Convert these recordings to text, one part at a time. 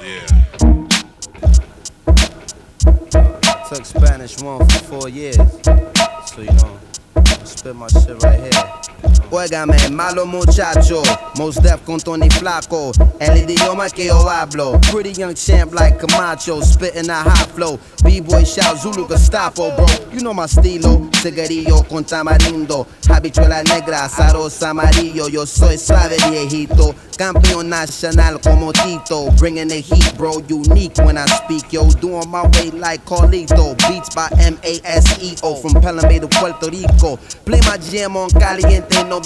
I took Spanish 1 for 4 years, so you know, I spit my shit right here. Óigame, malo muchacho, Mos Def con Tony Flaco, el idioma que yo hablo. Pretty young champ like Camacho, spitting a hot flow. B-boy shout Zulu Gestapo, bro. You know my estilo, cigarrillo con tamarindo, habichuela negra, zaros amarillo. Yo soy suave viejito, campeón nacional como Tito. Bringing the heat, bro, unique when I speak, yo. Doing my way like Carlito, beats by M-A-S-E-O, from Pelham to Puerto Rico. Play my jam on Caliente, no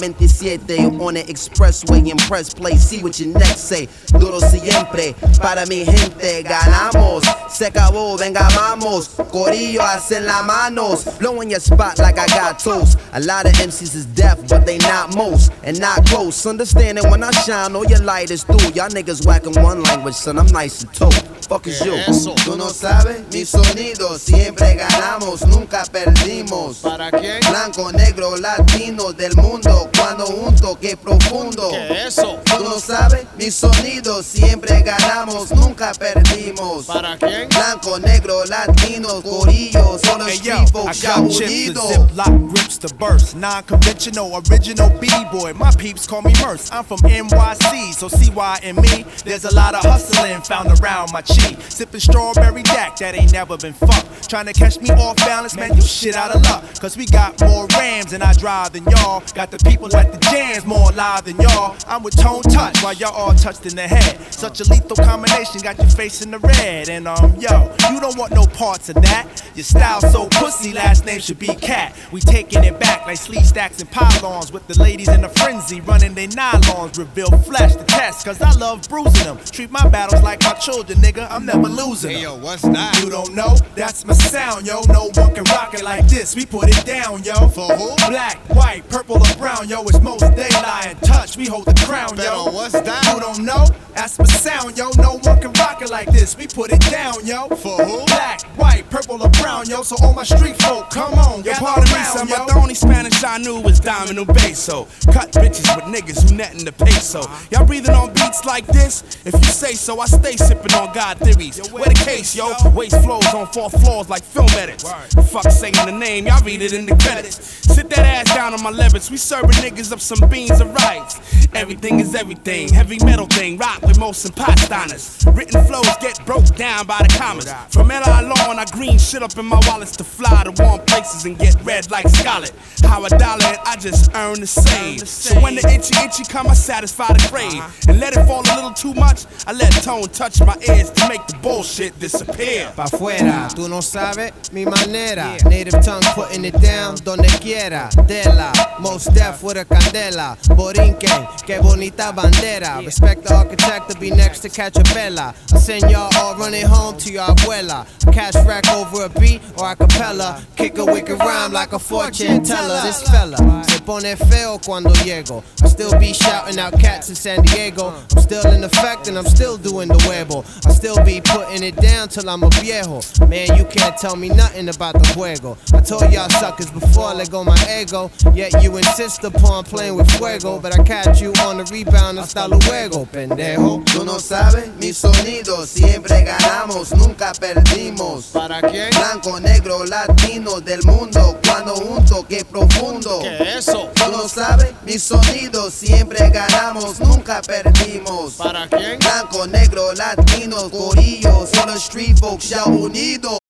27, on the expressway in press play. See what your next say. Duro siempre, para mi gente ganamos. Se acabó, venga vamos. Corillo hacen las manos. Blowing your spot like I got toast. A lot of MCs is deaf, but they not most and not close. Understanding when I shine, all your light is through. Y'all niggas whacking one language, son. I'm nice and two. Fuck is you? Tú no sabes mi sonido. Siempre ganamos, nunca perdimos. ¿Para quién? Blanco, negro, latino del mundo. Cuando junto, qué profundo. ¿Qué es eso? Tú no sabes mi sonido. Siempre ganamos, nunca perdimos. ¿Para quién? Blanco, negro, latino, corillo. Solo street folks ya unidos. Ziploc grips to burst. Non-conventional, original B-boy. My peeps call me Merce. I'm from NYC, so CY and me. There's a lot of hustling found around my cheek. Sipping strawberry Dak that ain't never been fucked. Trying to catch me off balance, man, you shit out of luck. Cause we got more Rams and I drive than y'all. Got the people at the jams more live than y'all. I'm with Tone Touch while y'all all touched in the head. Such a lethal combination, got your face in the red. And yo, you don't want no parts of that. Your style so pussy, last name should be Cat. We taking it back like sleeve stacks and pylons. With the ladies in a frenzy, running they nylons. Reveal flesh to test, cause I love bruising them. Treat my battles like my children, nigga, I'm never losing them. Hey yo, what's that? You don't know? That's my sound, yo. No one can rock it like this, we put it down, yo. For who? Black, white, purple or brown, yo. It's most daylight and touch, we hold the crown, yo. Pero what's that? You don't know? That's my sound, yo. No one can rock it like this, we put it down, yo. For who? Black, white, purple or brown, yo. So all my street folk, come on, Yo, gather pardon me, around, son, yo. but the only Spanish I knew was Domino Beso. Cut bitches with niggas who netting the peso. Y'all breathing on beats like this? If you say so, I stay sipping on God theories. Where the case, yo? Waste flows on 4th floors like film edits. Fuck saying the name, y'all read it in the credits. Sit that ass down on my levers. We serving niggas up some beans and rice. Everything is everything. Heavy metal thing, rock with most and pastanas. Written flows get broke down by the commas. From LA Lawn, I green shit up in my wallets to fly to warm places and get red like Scarlet. How $1 and I just earn the same. So when the itchy come, I satisfy the crave. And let it fall a little too much, I let Tone touch my ears to make the bullshit disappear. Pa' fuera, tú no sabes mi manera. Native tongue putting it down donde quiera. Dela, Mos Def with a candela. Borinquen, que bonita bandera. Respect the architect to be next to catch a bella. I send y'all all running home to your abuela. Cash rack over a beat or a cappella. Kick a wicked rhyme like a fortune teller. This fella se pone feo cuando llego. I still be shouting out cats in San Diego. I'm still in effect and I'm still doing the huevo. I still be putting it down till I'm a viejo. Man, you can't tell me nothing about the juego. I told y'all suckers before I let go my ego. Yet you insist upon playing with fuego. But I catch you on the rebound hasta luego, pendejo. Tú no sabes mi sonido. Siempre ganamos, nunca perdimos. ¿Para quién? Blanco, negro, latino del mundo. Cuando junto, qué profundo. ¿Qué es eso? Tú no sabes mi sonido. Siempre ganamos, nunca perdimos. ¿Para quién? Blanco, negro, latino, corillo. Solo street folks ya unidos.